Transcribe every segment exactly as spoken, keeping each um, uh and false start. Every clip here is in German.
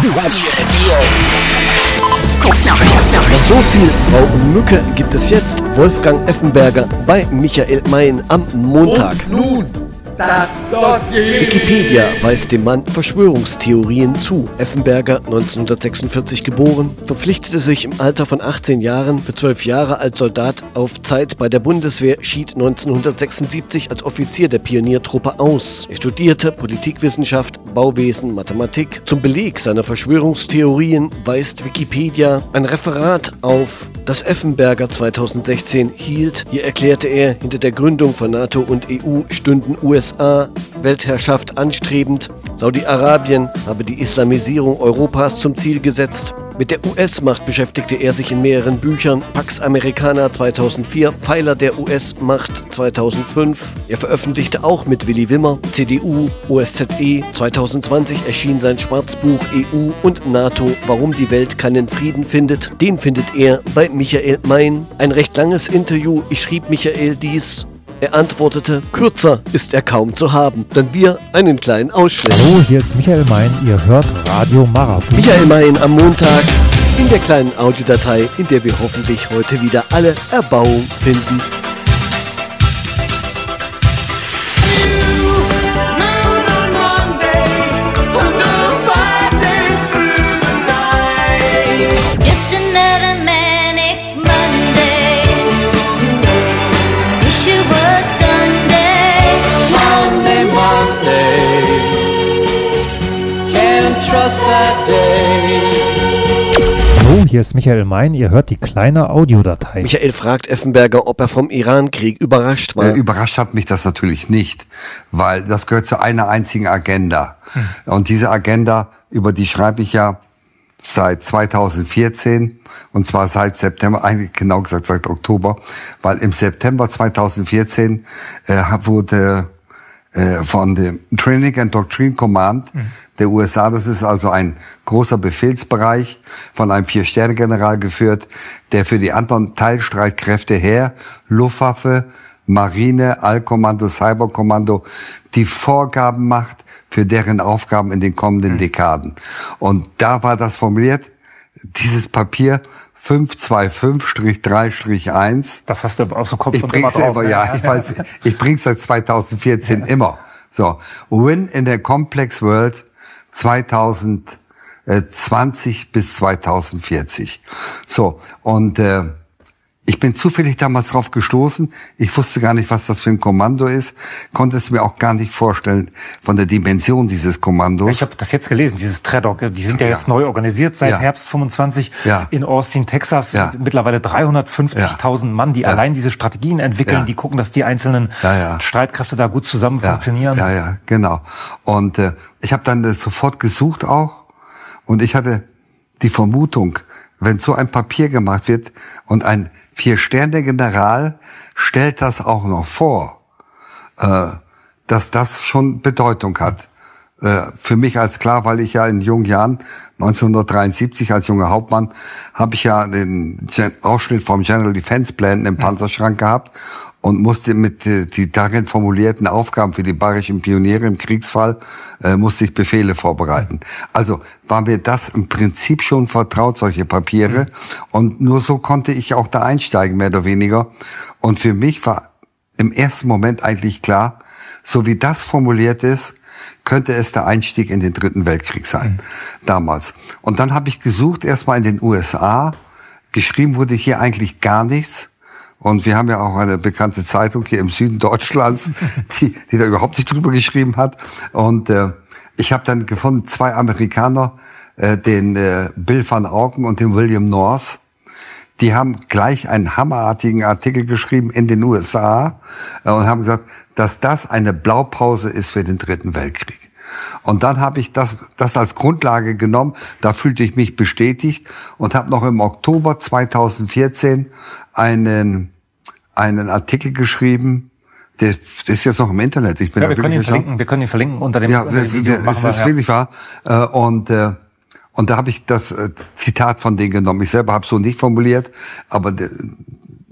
So viel Frau Mücke gibt es jetzt. Wolfgang Effenberger bei Michael Mein am Montag. Und nun das Dossier. Wikipedia weist dem Mann Verschwörungstheorien zu. Effenberger, neunzehnhundertsechsundvierzig geboren, verpflichtete sich im Alter von achtzehn Jahren für zwölf Jahre als Soldat auf Zeit bei der Bundeswehr, schied neunzehnhundertsechsundsiebzig als Offizier der Pioniertruppe aus. Er studierte Politikwissenschaft, Bauwesen, Mathematik. Zum Beleg seiner Verschwörungstheorien weist Wikipedia ein Referat auf, das Effenberger zweitausendsechzehn hielt. Hier erklärte er, hinter der Gründung von NATO und E U stünden U S A, Weltherrschaft anstrebend. Saudi-Arabien habe die Islamisierung Europas zum Ziel gesetzt. Mit der U S-Macht beschäftigte er sich in mehreren Büchern. Pax Americana zweitausendvier, Pfeiler der U S-Macht zweitausendfünf. Er veröffentlichte auch mit Willi Wimmer, C D U, O S Z E. zweitausendzwanzig erschien sein Schwarzbuch E U und NATO, warum die Welt keinen Frieden findet. Den findet er bei Michael Mein. Ein recht langes Interview. Ich schrieb Michael dies. Er antwortete, kürzer ist er kaum zu haben. Dann wir einen kleinen Ausschnitt. Hallo, hier ist Michael Mein, ihr hört Radio Marathon. Michael Mein am Montag in der kleinen Audiodatei, in der wir hoffentlich heute wieder alle Erbauung finden. Hallo, hier ist Michael Mein, ihr hört die kleine Audiodatei. Michael fragt Effenberger, ob er vom Iran-Krieg überrascht war. Äh, überrascht hat mich das natürlich nicht, weil das gehört zu einer einzigen Agenda. Hm. Und diese Agenda, über die schreibe ich ja seit zweitausendvierzehn, und zwar seit September, eigentlich genau gesagt seit Oktober, weil im September zweitausendvierzehn äh, wurde von dem Training and Doctrine Command der U S A, das ist also ein großer Befehlsbereich von einem Vier-Sterne-General geführt, der für die anderen Teilstreitkräfte Heer, Luftwaffe, Marine, Allkommando, Cyberkommando die Vorgaben macht für deren Aufgaben in den kommenden Dekaden. Und da war das formuliert, dieses Papier fünf zwei fünf drei eins. Das hast du aus dem Kopf ich und bring's immer drauf. Immer, ne? Ja, ich weiß, ich bring's seit zweitausendvierzehn ja. immer. So. Win in der Complex World zweitausendzwanzig bis zweitausendvierzig. So. Und, äh, ich bin zufällig damals drauf gestoßen. Ich wusste gar nicht, was das für ein Kommando ist. Konnte es mir auch gar nicht vorstellen von der Dimension dieses Kommandos. Ich habe das jetzt gelesen, dieses T R E D O C. Die sind ja, ja jetzt neu organisiert seit ja. Herbst fünfundzwanzig ja. in Austin, Texas. Ja. Mittlerweile dreihundertfünfzigtausend ja. Mann, die ja. allein diese Strategien entwickeln. Ja. Die gucken, dass die einzelnen ja, ja. Streitkräfte da gut zusammen ja. funktionieren. Ja, ja, genau. Und äh, ich habe dann das sofort gesucht auch. Und ich hatte die Vermutung, wenn so ein Papier gemacht wird und ein Vier-Sterne-General stellt das auch noch vor, äh, dass das schon Bedeutung hat. Äh, für mich als klar, weil ich ja in jungen Jahren, neunzehnhundertdreiundsiebzig als junger Hauptmann, habe ich ja den Ausschnitt vom General Defense Plan im Panzerschrank gehabt und musste mit äh, die darin formulierten Aufgaben für die bayerischen Pioniere im Kriegsfall, äh, musste ich Befehle vorbereiten. Also war mir das im Prinzip schon vertraut, solche Papiere. Mhm. Und nur so konnte ich auch da einsteigen, mehr oder weniger. Und für mich war im ersten Moment eigentlich klar, so wie das formuliert ist, könnte es der Einstieg in den Dritten Weltkrieg sein, mhm. damals. Und dann habe ich gesucht, erstmal in den U S A. Geschrieben wurde hier eigentlich gar nichts. Und wir haben ja auch eine bekannte Zeitung hier im Süden Deutschlands, die, die da überhaupt nicht drüber geschrieben hat. Und äh, ich habe dann gefunden, zwei Amerikaner, äh, den äh, Bill van Auken und den William North, die haben gleich einen hammerartigen Artikel geschrieben in den U S A äh, und haben gesagt, dass das eine Blaupause ist für den Dritten Weltkrieg. Und dann habe ich das, das als Grundlage genommen, da fühlte ich mich bestätigt und habe noch im Oktober zweitausendvierzehn einen, einen Artikel geschrieben, der, der ist jetzt noch im Internet. Ich bin ja, wir können ihn verlinken, wir können ihn verlinken unter dem, ja, unter dem Video. Es ist ja. wirklich wahr. Und, und da habe ich das Zitat von denen genommen. Ich selber habe es so nicht formuliert, aber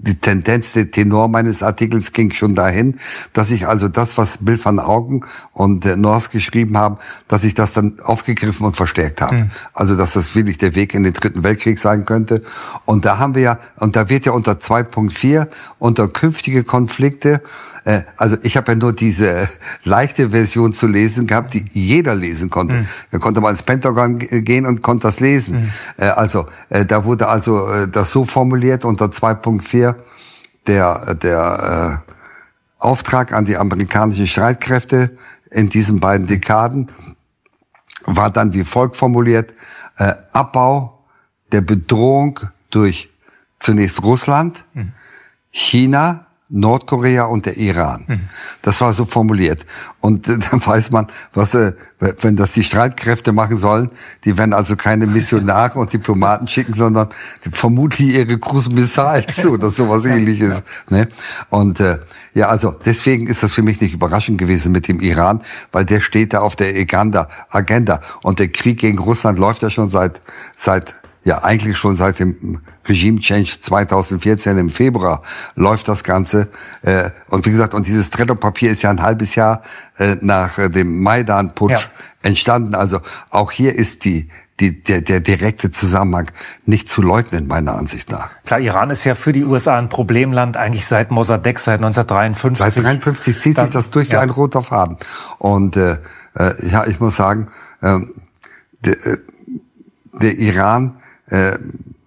die Tendenz, der Tenor meines Artikels ging schon dahin, dass ich also das, was Bill van Auken und äh, Noors geschrieben haben, dass ich das dann aufgegriffen und verstärkt habe. Mhm. Also, dass das wirklich der Weg in den Dritten Weltkrieg sein könnte. Und da haben wir ja, und da wird ja unter zwei Punkt vier, unter künftige Konflikte, äh, also ich habe ja nur diese leichte Version zu lesen gehabt, die jeder lesen konnte. Mhm. Da konnte man ins Pentagon gehen und konnte das lesen. Mhm. Äh, also, äh, da wurde also äh, das so formuliert unter zwei Punkt vier, der der äh, Auftrag an die amerikanischen Streitkräfte in diesen beiden Dekaden war dann wie folgt formuliert: äh, Abbau der Bedrohung durch zunächst Russland, mhm. China, Nordkorea und der Iran. Mhm. Das war so formuliert. Und äh, dann weiß man, was, äh, wenn das die Streitkräfte machen sollen, die werden also keine Missionare und Diplomaten schicken, sondern die, vermutlich ihre Cruise Missiles oder sowas ähnliches. Ja. Ne? Und äh, ja, also deswegen ist das für mich nicht überraschend gewesen mit dem Iran, weil der steht da auf der Agenda. Agenda. Und der Krieg gegen Russland läuft ja schon seit seit Ja, eigentlich schon seit dem Regime-Change zweitausendvierzehn im Februar läuft das Ganze. Äh, und wie gesagt, und dieses Trello-Papier ist ja ein halbes Jahr äh, nach äh, dem Maidan-Putsch ja. entstanden. Also auch hier ist die, die, der, der direkte Zusammenhang nicht zu leugnen, meiner Ansicht nach. Klar, Iran ist ja für die U S A ein Problemland, eigentlich seit Mossadegh, seit neunzehnhundertdreiundfünfzig. Seit dreiundfünfzig zieht sich das durch wie ja. ein roter Faden. Und äh, äh, ja, ich muss sagen, äh, der, der Iran, Äh,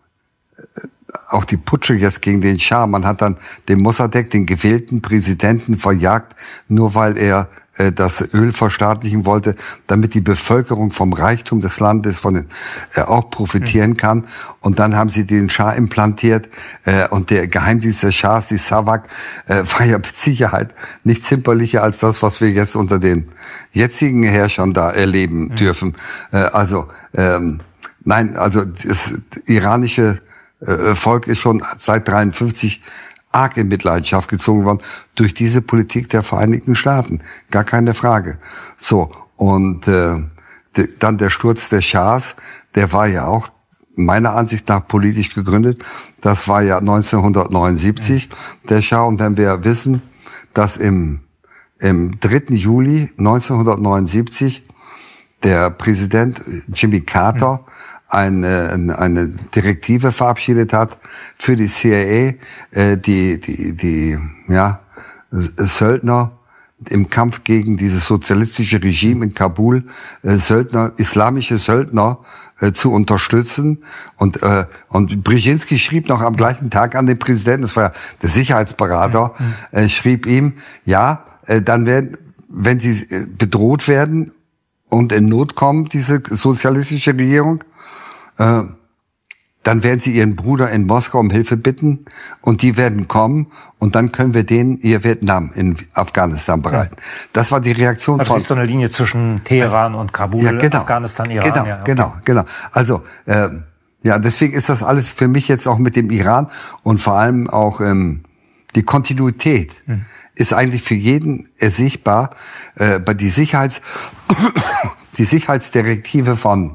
auch die Putsche jetzt gegen den Schah, man hat dann den Mossadegh, den gewählten Präsidenten, verjagt, nur weil er äh, das Öl verstaatlichen wollte, damit die Bevölkerung vom Reichtum des Landes von den, äh, auch profitieren mhm. kann. Und dann haben sie den Schah implantiert äh, und der Geheimdienst des Schahs, die Savak, äh, war ja mit Sicherheit nicht zimperlicher als das, was wir jetzt unter den jetzigen Herrschern da erleben mhm. dürfen. Äh, also ähm, Nein, also das iranische äh, Volk ist schon seit dreiundfünfzig arg in Mitleidenschaft gezogen worden durch diese Politik der Vereinigten Staaten. Gar keine Frage. So, und äh, de, dann der Sturz des Schahs, der war ja auch meiner Ansicht nach politisch gegründet. Das war ja neunzehnhundertneunundsiebzig mhm. der Schah. Und wenn wir wissen, dass im, im dritten Juli neunzehnhundertneunundsiebzig der Präsident Jimmy Carter mhm. eine, eine Direktive verabschiedet hat für die C I A, äh, die, die, die, ja, Söldner im Kampf gegen dieses sozialistische Regime in Kabul, äh, Söldner, islamische Söldner äh, zu unterstützen. Und, äh, und Brzezinski schrieb noch am gleichen Tag an den Präsidenten, das war ja der Sicherheitsberater, mhm. äh, schrieb ihm, ja, äh, dann werden, wenn sie äh, bedroht werden und in Not kommen, diese sozialistische Regierung, äh, dann werden sie ihren Bruder in Moskau um Hilfe bitten und die werden kommen und dann können wir denen ihr Vietnam in Afghanistan bereiten. Ja. Das war die Reaktion also von... Das ist so eine Linie zwischen Teheran und Kabul, ja, genau, Afghanistan, Iran. Genau, ja, okay. genau, genau. Also, äh, ja, deswegen ist das alles für mich jetzt auch mit dem Iran und vor allem auch ähm, die Kontinuität hm. ist eigentlich für jeden ersichtbar. Äh, bei die Sicherheits die Sicherheitsdirektive von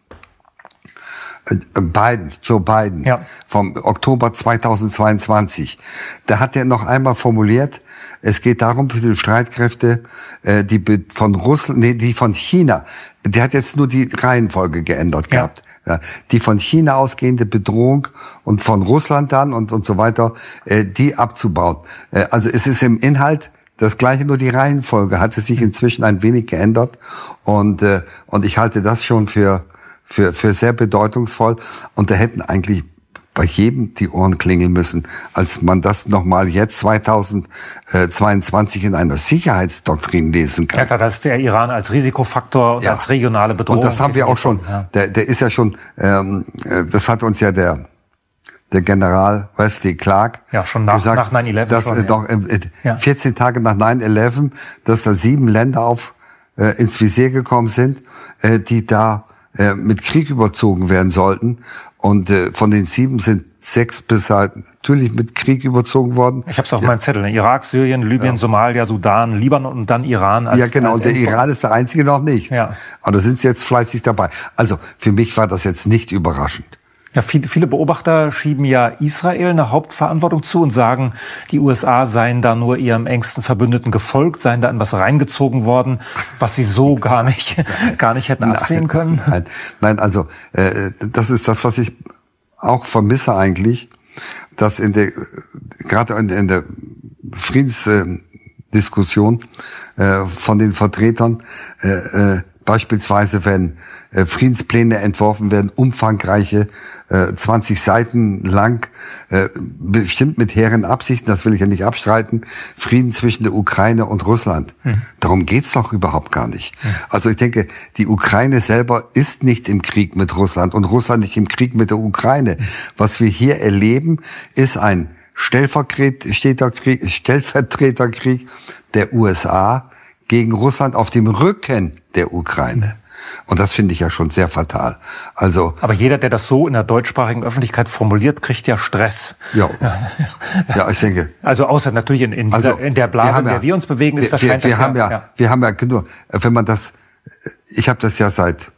Biden, Joe Biden, ja. vom Oktober zweitausendzweiundzwanzig. Da hat er noch einmal formuliert, es geht darum für die Streitkräfte, äh, die von Russland, nee, die von China, der hat jetzt nur die Reihenfolge geändert ja. gehabt. Ja, die von China ausgehende Bedrohung und von Russland dann und, und so weiter, äh, die abzubauen. Äh, also es ist im Inhalt das Gleiche, nur die Reihenfolge hat es sich inzwischen ein wenig geändert und, äh, und ich halte das schon für für für sehr bedeutungsvoll und da hätten eigentlich bei jedem die Ohren klingeln müssen, als man das nochmal jetzt zweitausendzweiundzwanzig in einer Sicherheitsdoktrin lesen kann. Ja klar, dass der Iran als Risikofaktor und ja. als regionale Bedrohung. Und das haben wir auch schon, ja. der, der ist ja schon, ähm, das hat uns ja der der General Wesley Clark ja, schon nach, gesagt, nach neun elf dass schon, äh, doch äh, ja. vierzehn Tage nach neun elf, dass da sieben Länder auf äh, ins Visier gekommen sind, äh, die da äh, mit Krieg überzogen werden sollten. Und äh, von den sieben sind sechs bisher natürlich mit Krieg überzogen worden. Ich habe es auf ja. meinem Zettel. Ne? Irak, Syrien, Libyen, ja. Somalia, Sudan, Libanon und dann Iran. Als, ja, genau. Als und der Endpunkt. Iran ist der einzige noch nicht. Ja. Aber da sind sie jetzt fleißig dabei. Also für mich war das jetzt nicht überraschend. Ja, viele, viele Beobachter schieben ja Israel eine Hauptverantwortung zu und sagen, die U S A seien da nur ihrem engsten Verbündeten gefolgt, seien da in was reingezogen worden, was sie so gar nicht, gar nicht hätten absehen können. Nein, nein, also äh, das ist das, was ich auch vermisse eigentlich, dass in der gerade in, in der Friedensdiskussion äh, von den Vertretern äh, äh, beispielsweise, wenn äh, Friedenspläne entworfen werden, umfangreiche, äh, zwanzig Seiten lang, äh, bestimmt mit hehren Absichten, das will ich ja nicht abstreiten, Frieden zwischen der Ukraine und Russland. Mhm. Darum geht's doch überhaupt gar nicht. Mhm. Also ich denke, die Ukraine selber ist nicht im Krieg mit Russland und Russland nicht im Krieg mit der Ukraine. Mhm. Was wir hier erleben, ist ein Stellvertreterkrieg, Stellvertreterkrieg der U S A gegen Russland auf dem Rücken der Ukraine. Und das finde ich ja schon sehr fatal. Also, aber jeder, der das so in der deutschsprachigen Öffentlichkeit formuliert, kriegt ja Stress. Ja, ja, ich denke. Also außer natürlich in, in, dieser, also, in der Blase, in der ja, wir uns bewegen, ist das wir, scheint wir das haben ja, ja, ja. Wir haben ja genug, wenn man das, ich habe das ja seit,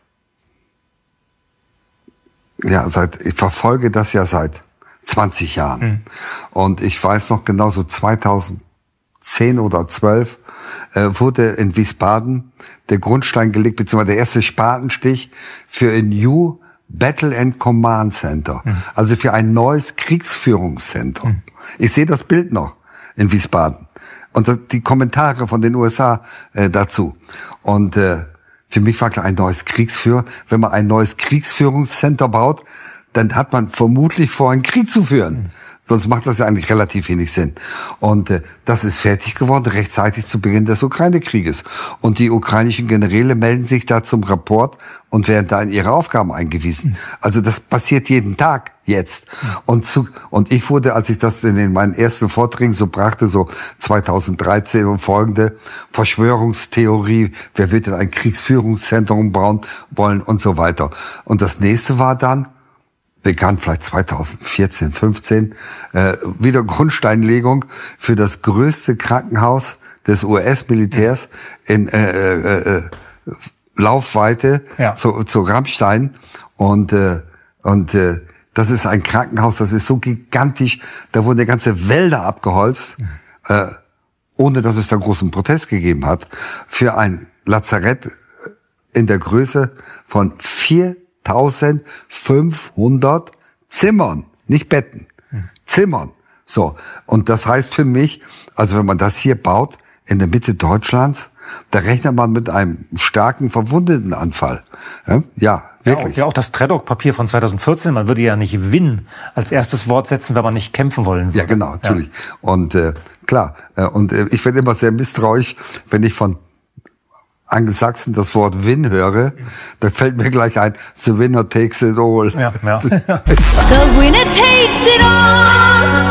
ja, seit, ich verfolge das ja seit zwanzig Jahren. Mhm. Und ich weiß noch genau, so zweitausendzehn oder zwölf äh, wurde in Wiesbaden der Grundstein gelegt, beziehungsweise der erste Spatenstich für ein New Battle and Command Center. Mhm. Also für ein neues Kriegsführungszentrum. Mhm. Ich sehe das Bild noch in Wiesbaden. Und die Kommentare von den U S A äh, dazu. Und äh, für mich war klar, ein neues Kriegsführer, wenn man ein neues Kriegsführungscenter baut, dann hat man vermutlich vor, einen Krieg zu führen. Mhm. Sonst macht das ja eigentlich relativ wenig Sinn. Und äh, das ist fertig geworden, rechtzeitig zu Beginn des Ukraine-Krieges. Und die ukrainischen Generäle melden sich da zum Rapport und werden da in ihre Aufgaben eingewiesen. Mhm. Also das passiert jeden Tag jetzt. Mhm. Und zu, und ich wurde, als ich das in den, meinen ersten Vorträgen so brachte, so zweitausenddreizehn und folgende, Verschwörungstheorie, wer wird denn ein Kriegsführungszentrum bauen wollen und so weiter. Und das nächste war dann, begann vielleicht zweitausendvierzehn, fünfzehn, äh, wieder Grundsteinlegung für das größte Krankenhaus des U S-Militärs in äh, äh, äh, Laufweite ja. zu, zu Rammstein. Und, äh, und äh, das ist ein Krankenhaus, das ist so gigantisch, da wurden ganze Wälder abgeholzt, mhm. äh, ohne dass es da großen Protest gegeben hat, für ein Lazarett in der Größe von viertausendfünfhundert Zimmern, nicht Betten, hm. Zimmern. So. Und das heißt für mich, also wenn man das hier baut, in der Mitte Deutschlands, da rechnet man mit einem starken Verwundetenanfall. Ja, ja wirklich. Ja, auch, ja, auch das Tredok-Papier von zweitausendvierzehn, man würde ja nicht Win als erstes Wort setzen, wenn man nicht kämpfen wollen würde. Ja, genau, natürlich. Ja. Und äh, klar, äh, und äh, ich werde immer sehr misstrauisch, wenn ich von Angelsachsen das Wort Win höre, da fällt mir gleich ein, the winner takes it all. Ja, ja. The winner takes it all.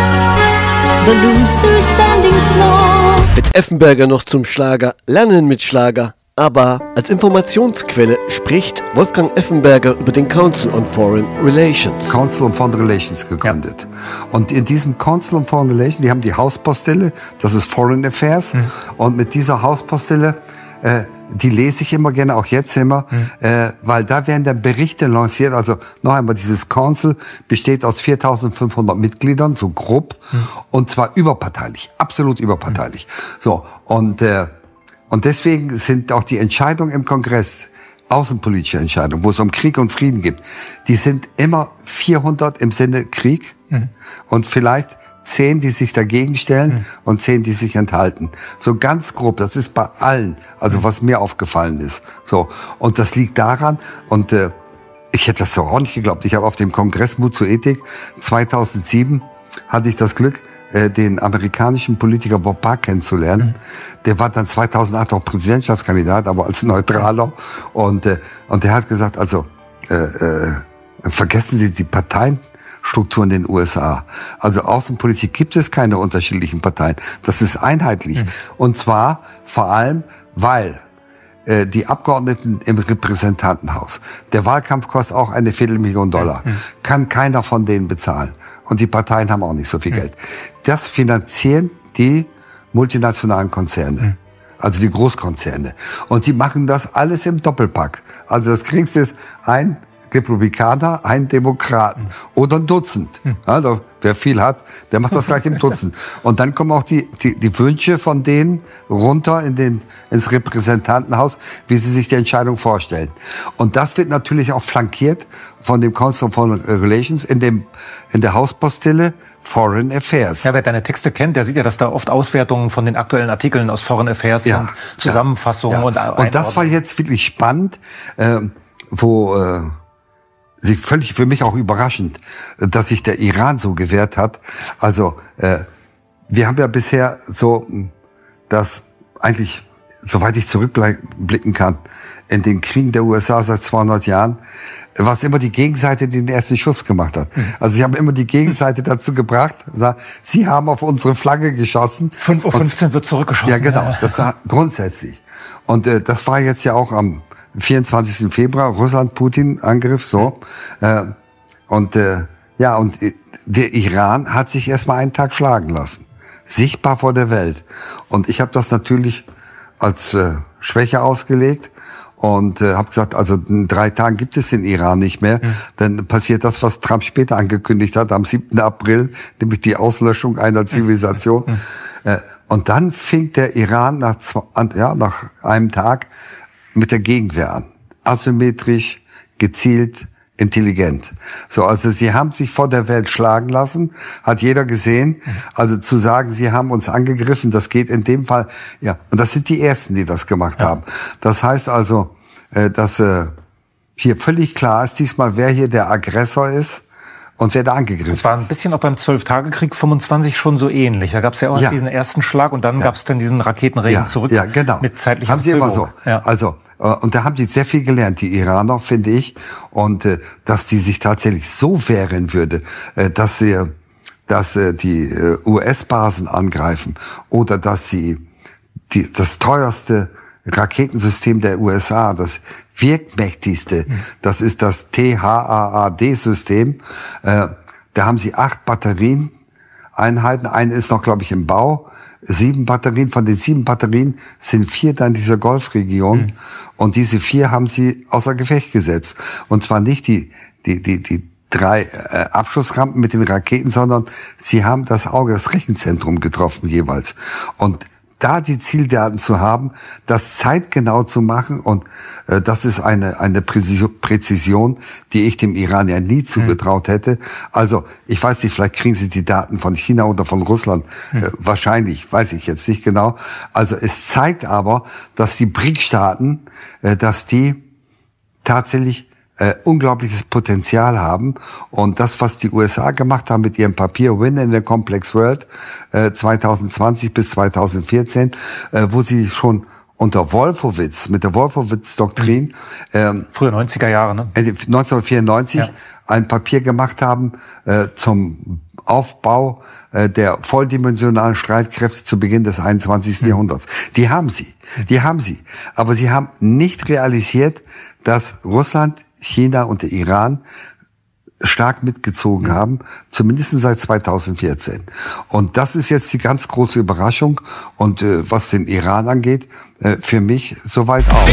The loser standing small. Mit Effenberger noch zum Schlager, Lernen mit Schlager. Aber als Informationsquelle spricht Wolfgang Effenberger über den Council on Foreign Relations. Council on Foreign Relations gegründet. Ja. Und in diesem Council on Foreign Relations, die haben die Hauspostille, das ist Foreign Affairs. Mhm. Und mit dieser Hauspostille, äh, die lese ich immer gerne, auch jetzt immer, mhm. äh, weil da werden dann Berichte lanciert. Also noch einmal, dieses Council besteht aus viertausendfünfhundert Mitgliedern, so grob, mhm. und zwar überparteilich, absolut überparteilich. Mhm. So, und äh, Und deswegen sind auch die Entscheidungen im Kongress, außenpolitische Entscheidungen, wo es um Krieg und Frieden geht, die sind immer vierhundert im Sinne Krieg mhm. und vielleicht zehn, die sich dagegen stellen mhm. und zehn, die sich enthalten. So ganz grob, das ist bei allen, also mhm. was mir aufgefallen ist. So, und das liegt daran, und äh, ich hätte das so auch nicht geglaubt, ich habe auf dem Kongress Mut zur Ethik zweitausendsieben hatte ich das Glück, den amerikanischen Politiker Bob Barr kennenzulernen. Mhm. Der war dann zweitausendacht auch Präsidentschaftskandidat, aber als Neutraler. Und, äh, und der hat gesagt, also äh, äh, vergessen Sie die Parteienstruktur in den U S A. Also Außenpolitik gibt es keine unterschiedlichen Parteien. Das ist einheitlich. Mhm. Und zwar vor allem, weil die Abgeordneten im Repräsentantenhaus. Der Wahlkampf kostet auch eine Viertelmillion Dollar. Mhm. Kann keiner von denen bezahlen. Und die Parteien haben auch nicht so viel mhm. Geld. Das finanzieren die multinationalen Konzerne. Mhm. Also die Großkonzerne. Und die machen das alles im Doppelpack. Also das Geringste ist ein Republikaner, einen Demokraten mhm. oder ein Dutzend. Mhm. Also, wer viel hat, der macht das gleich im Dutzend. Und dann kommen auch die, die, die Wünsche von denen runter in den, ins Repräsentantenhaus, wie sie sich die Entscheidung vorstellen. Und das wird natürlich auch flankiert von dem Council of Foreign Relations in dem, in der Hauspostille Foreign Affairs. Ja, wer deine Texte kennt, der sieht ja, dass da oft Auswertungen von den aktuellen Artikeln aus Foreign Affairs ja, und Zusammenfassungen ja, ja. und Und das war jetzt wirklich spannend, äh, wo äh, sie völlig für mich auch überraschend, dass sich der Iran so gewehrt hat. Also äh, wir haben ja bisher so, dass eigentlich, soweit ich zurückblicken kann, in den Kriegen der U S A seit zweihundert Jahren, war es immer die Gegenseite, die den ersten Schuss gemacht hat. Also sie haben immer die Gegenseite dazu gebracht, sagen, sie haben auf unsere Flagge geschossen. fünf Uhr fünfzehn wird zurückgeschossen. Ja, genau, das war grundsätzlich. Und äh, das war jetzt ja auch am vierundzwanzigsten Februar, Russland-Putin-Angriff, so. Äh, und äh, ja, und äh, der Iran hat sich erstmal einen Tag schlagen lassen. Sichtbar vor der Welt. Und ich habe das natürlich als äh, Schwäche ausgelegt. Und äh, habe gesagt, also in drei Tagen gibt es den Iran nicht mehr. Mhm. Dann passiert das, was Trump später angekündigt hat, am siebten April, nämlich die Auslöschung einer Zivilisation. Mhm. Äh, und dann fing der Iran nach, zwei, ja, nach einem Tag mit der Gegenwehr an. Asymmetrisch, gezielt, intelligent. So, also sie haben sich vor der Welt schlagen lassen, hat jeder gesehen. Also zu sagen, sie haben uns angegriffen, das geht in dem Fall, ja. Und das sind die Ersten, die das gemacht ja. haben. Das heißt also, äh, dass äh, hier völlig klar ist diesmal, wer hier der Aggressor ist und wer da angegriffen ist. Das war ein bisschen auch beim Zwölf-Tage-Krieg fünfundzwanzig schon so ähnlich. Da gab es ja auch ja. diesen ersten Schlag und dann ja. gab es dann diesen Raketenregen ja. zurück ja, genau. mit zeitlicher Haben sie immer so. Ja. Also, und da haben die sehr viel gelernt, die Iraner, finde ich. Und äh, dass die sich tatsächlich so wehren würde, äh, dass sie, dass äh, die äh, U S-Basen angreifen oder dass sie die, das teuerste Raketensystem der U S A, das wirkmächtigste, mhm. das ist das T H A A D-System. Äh, da haben sie acht Batterieneinheiten. Eine ist noch, glaube ich, im Bau. Sieben Batterien, von den sieben Batterien sind vier dann in dieser Golfregion. Mhm. Und diese vier haben sie außer Gefecht gesetzt. Und zwar nicht die, die, die, die drei äh, Abschussrampen mit den Raketen, sondern sie haben das Auge, das Rechenzentrum getroffen jeweils. Und da die Zieldaten zu haben, das zeitgenau zu machen, und äh, das ist eine eine Präzision, die ich dem Iran ja nie zugetraut hätte. Also ich weiß nicht, vielleicht kriegen sie die Daten von China oder von Russland, äh, wahrscheinlich, weiß ich jetzt nicht genau. Also es zeigt aber, dass die B R I C-Staaten, äh, dass die tatsächlich Äh, unglaubliches Potenzial haben, und das, was die U S A gemacht haben mit ihrem Papier Win in the Complex World äh, zwanzig zwanzig bis zwanzig vierzehn, äh, wo sie schon unter Wolfowitz, mit der Wolfowitz-Doktrin, ähm, früher neunziger Jahre, ne? neunzehnhundertvierundneunzig ja. ein Papier gemacht haben äh, zum Aufbau äh, der volldimensionalen Streitkräfte zu Beginn des einundzwanzigsten Mhm. Jahrhunderts. Die haben sie, die haben sie. Aber sie haben nicht realisiert, dass Russland, China und der Iran stark mitgezogen haben, zumindest seit zwanzig vierzehn. Und das ist jetzt die ganz große Überraschung. Und äh, was den Iran angeht, äh, für mich soweit auch.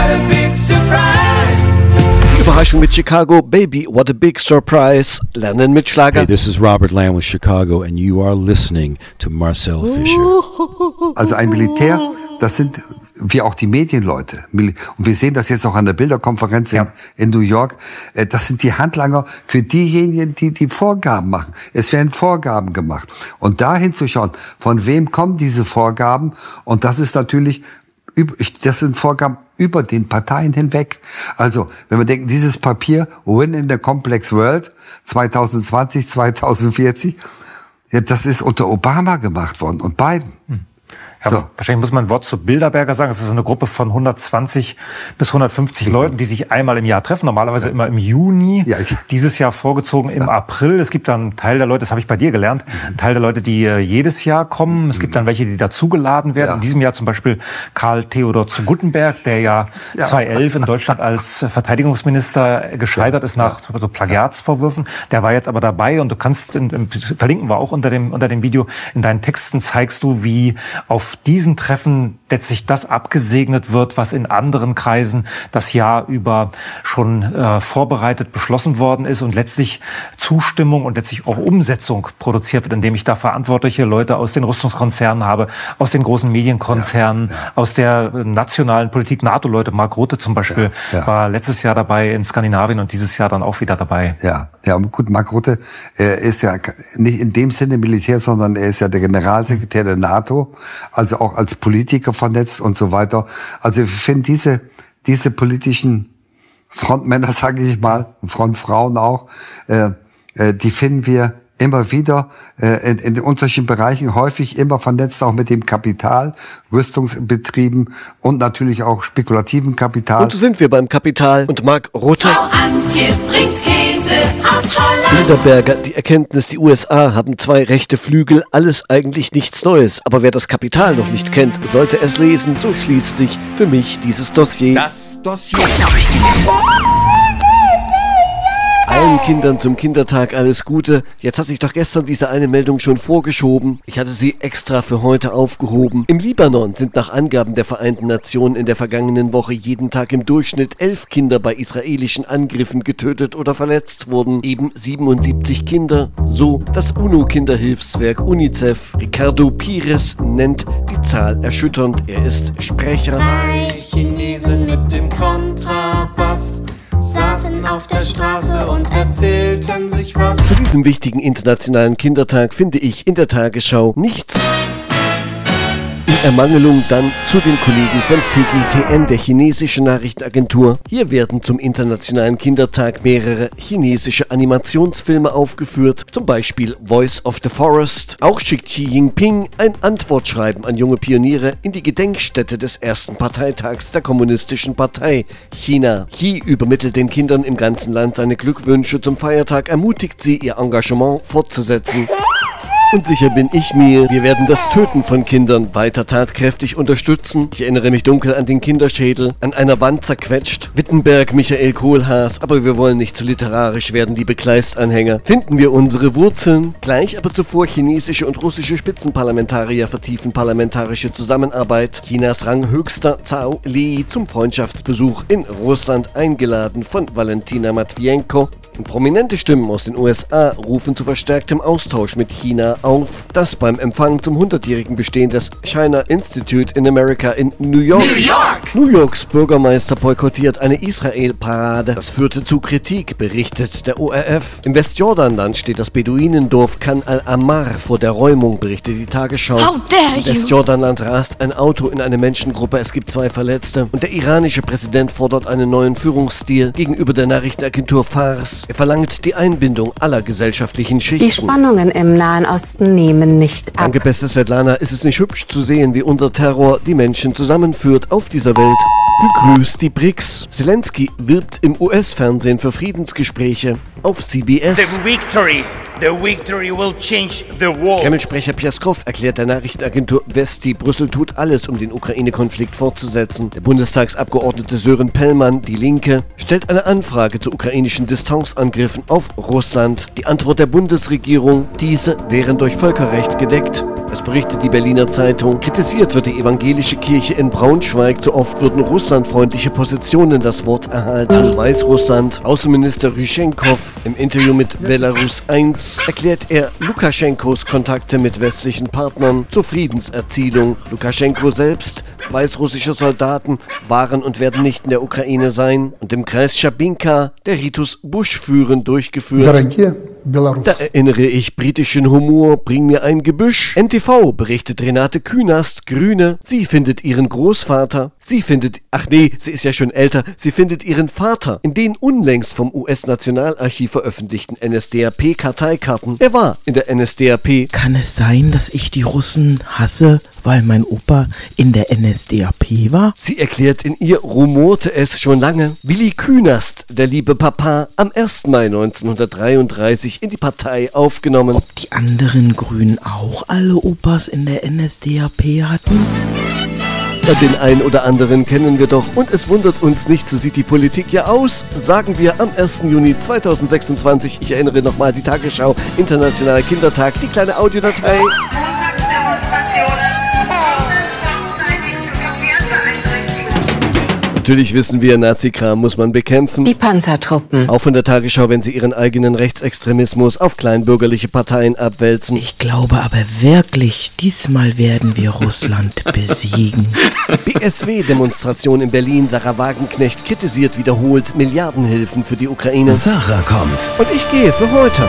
Überraschung mit Chicago, Baby, what a big surprise. Lernen mit Schlager. Hey, this is Robert Lamb with Chicago and you are listening to Marcel Fischer. Also ein Militär, das sind wie auch die Medienleute. Und wir sehen das jetzt auch an der Bilderkonferenz in, ja. in New York. Das sind die Handlanger für diejenigen, die die Vorgaben machen. Es werden Vorgaben gemacht. Und da hinzuschauen, von wem kommen diese Vorgaben? Und das ist natürlich, das sind Vorgaben über den Parteien hinweg. Also, wenn wir denken, dieses Papier, Win in the Complex World, zwanzig zwanzig, zwanzig vierzig, ja, das ist unter Obama gemacht worden und Biden. Hm. Ja, so. Wahrscheinlich muss man ein Wort zu Bilderberger sagen. Es ist eine Gruppe von hundertzwanzig bis hundertfünfzig mhm. Leuten, die sich einmal im Jahr treffen. Normalerweise ja. immer im Juni. Ja, ich, Dieses Jahr vorgezogen im ja. April. Es gibt dann einen Teil der Leute, das habe ich bei dir gelernt, mhm. einen Teil der Leute, die äh, jedes Jahr kommen. Es mhm. gibt dann welche, die dazugeladen werden. Ja. In diesem Jahr zum Beispiel Karl Theodor zu Guttenberg, der ja, ja. zweitausendelf in Deutschland als Verteidigungsminister gescheitert ja. ist nach ja. so Plagiatsvorwürfen. Der war jetzt aber dabei, und du kannst, in, in, verlinken wir auch unter dem, unter dem Video, in deinen Texten zeigst du, wie auf diesen Treffen letztlich das abgesegnet wird, was in anderen Kreisen das Jahr über schon äh, vorbereitet beschlossen worden ist und letztlich Zustimmung und letztlich auch Umsetzung produziert wird, indem ich da verantwortliche Leute aus den Rüstungskonzernen habe, aus den großen Medienkonzernen, ja, ja. aus der nationalen Politik, NATO-Leute. Mark Rutte zum Beispiel ja, ja. war letztes Jahr dabei in Skandinavien und dieses Jahr dann auch wieder dabei. Ja, ja, und gut, Mark Rutte er ist ja nicht in dem Sinne Militär, sondern er ist ja der Generalsekretär der NATO, also auch als Politiker vernetzt und so weiter. Also ich finde diese diese politischen Frontmänner, sage ich mal, Frontfrauen auch, äh, äh, die finden wir immer wieder äh, in, in unterschiedlichen Bereichen, häufig immer vernetzt auch mit dem Kapital, Rüstungsbetrieben und natürlich auch spekulativen Kapital. Und so sind wir beim Kapital und Mark Rutte. Frau Antje bringt Käse aus Holland. Bilderberger, die Erkenntnis, die U S A haben zwei rechte Flügel, alles eigentlich nichts Neues. Aber wer das Kapital noch nicht kennt, sollte es lesen. So schließt sich für mich dieses Dossier. Das Dossier. Allen Kindern zum Kindertag alles Gute. Jetzt hat sich doch gestern diese eine Meldung schon vorgeschoben. Ich hatte sie extra für heute aufgehoben. Im Libanon sind nach Angaben der Vereinten Nationen in der vergangenen Woche jeden Tag im Durchschnitt elf Kinder bei israelischen Angriffen getötet oder verletzt worden. Eben siebenundsiebzig Kinder. So das UNO-Kinderhilfswerk UNICEF. Ricardo Pires nennt die Zahl erschütternd. Er ist Sprecher. Drei Chinesen mit dem Kontrabass saßen auf der Straße und erzählten sich was. Zu diesem wichtigen internationalen Kindertag finde ich in der Tagesschau nichts. In Ermangelung dann zu den Kollegen von C G T N, der chinesischen Nachrichtenagentur. Hier werden zum Internationalen Kindertag mehrere chinesische Animationsfilme aufgeführt, zum Beispiel Voice of the Forest. Auch schickt Xi Jinping ein Antwortschreiben an junge Pioniere in die Gedenkstätte des ersten Parteitags der Kommunistischen Partei China. Xi übermittelt den Kindern im ganzen Land seine Glückwünsche zum Feiertag, ermutigt sie, ihr Engagement fortzusetzen. Und sicher bin ich mir, wir werden das Töten von Kindern weiter tatkräftig unterstützen. Ich erinnere mich dunkel an den Kinderschädel, an einer Wand zerquetscht. Wittenberg, Michael Kohlhaas, aber wir wollen nicht zu literarisch werden, liebe Kleist-Anhänger. Finden wir unsere Wurzeln. Gleich aber zuvor chinesische und russische Spitzenparlamentarier vertiefen parlamentarische Zusammenarbeit. Chinas Ranghöchster Zhao Li zum Freundschaftsbesuch in Russland eingeladen von Valentina Matvienko. Und prominente Stimmen aus den U S A rufen zu verstärktem Austausch mit China auf. Das beim Empfang zum hundertjährigen Bestehen des China Institute in America in New York. New York! New Yorks Bürgermeister boykottiert eine Israel-Parade. Das führte zu Kritik, berichtet der O R F. Im Westjordanland steht das Beduinendorf Khan al-Ammar vor der Räumung, berichtet die Tagesschau. How dare Im you! Westjordanland rast ein Auto in eine Menschengruppe, es gibt zwei Verletzte. Und der iranische Präsident fordert einen neuen Führungsstil gegenüber der Nachrichtenagentur Fars. Er verlangt die Einbindung aller gesellschaftlichen Schichten. Die Spannungen im Nahen Osten nehmen nicht ab. Danke, beste Svetlana. Ist es nicht hübsch zu sehen, wie unser Terror die Menschen zusammenführt auf dieser Welt? Gegrüßt die B R I C S. Zelensky wirbt im U S-Fernsehen für Friedensgespräche auf C B S. The victory, the victory will change the world. Kreml-Sprecher Pjaskow erklärt der Nachrichtenagentur Vesti, Brüssel tut alles, um den Ukraine-Konflikt fortzusetzen. Der Bundestagsabgeordnete Sören Pellmann, die Linke, stellt eine Anfrage zu ukrainischen Distanzangriffen auf Russland. Die Antwort der Bundesregierung, diese wären durch Völkerrecht gedeckt. Es berichtet die Berliner Zeitung. Kritisiert wird die evangelische Kirche in Braunschweig. Zu oft würden russlandfreundliche Positionen das Wort erhalten. Weißrussland. Außenminister Ryschenkov im Interview mit Belarus eins erklärt er Lukaschenkos Kontakte mit westlichen Partnern zur Friedenserzielung. Lukaschenko selbst, weißrussische Soldaten waren und werden nicht in der Ukraine sein. Und im Kreis Schabinka der Ritus Buschführen durchgeführt. Da erinnere ich britischen Humor, bring mir ein Gebüsch. N T V berichtet Renate Künast, Grüne. Sie findet ihren Großvater. Sie findet, ach nee, sie ist ja schon älter. Sie findet ihren Vater in den unlängst vom U S-Nationalarchiv veröffentlichten N S D A P-Karteikarten. Er war in der N S D A P. Kann es sein, dass ich die Russen hasse, weil mein Opa in der N S D A P war? Sie erklärt, in ihr rumorte es schon lange. Willi Künast, der liebe Papa, am ersten Mai neunzehnhundertdreiunddreißig in die Partei aufgenommen. Ob die anderen Grünen auch alle Opas in der N S D A P hatten? Ja, den einen oder anderen kennen wir doch. Und es wundert uns nicht, so sieht die Politik ja aus. Sagen wir am ersten Juni zweitausendsechsundzwanzig. Ich erinnere nochmal die Tagesschau, Internationaler Kindertag, die kleine Audiodatei. Natürlich wissen wir, Nazi-Kram muss man bekämpfen. Die Panzertruppen. Auch von der Tagesschau, wenn sie ihren eigenen Rechtsextremismus auf kleinbürgerliche Parteien abwälzen. Ich glaube aber wirklich, diesmal werden wir Russland besiegen. B S W-Demonstration in Berlin. Sarah Wagenknecht kritisiert wiederholt Milliardenhilfen für die Ukraine. Sarah kommt. Und ich gehe für heute.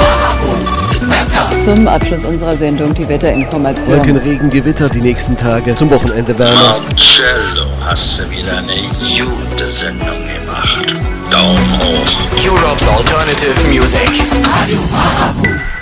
Zum Abschluss unserer Sendung die Wetterinformation. Wolken, Regen, Gewitter die nächsten Tage. Zum Wochenende wärmer. Marcello, hast du wieder eine gute Sendung gemacht. Daumen hoch. Europe's Alternative Music. Radio Marabu.